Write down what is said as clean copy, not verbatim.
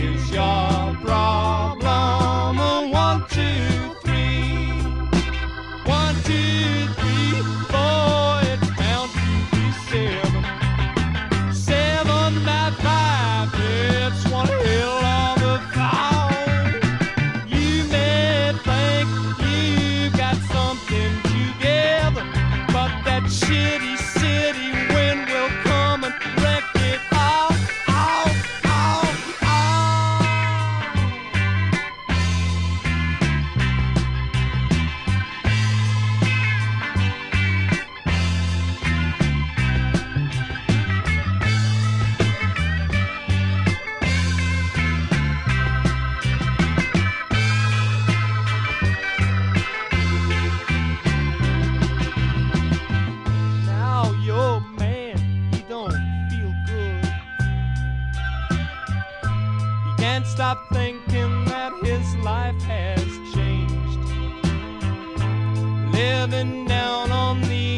is your problem? 1, 2, 3. 1, 2, 3, 4. It's bound to be 7. 7 by 5. It's one hell of a fall. You may think you got something together, but that shitty city wind will come and wreck it all, all, all, all. Now your man, he don't feel good. He can't stop thinking that his life has changed. Living down on the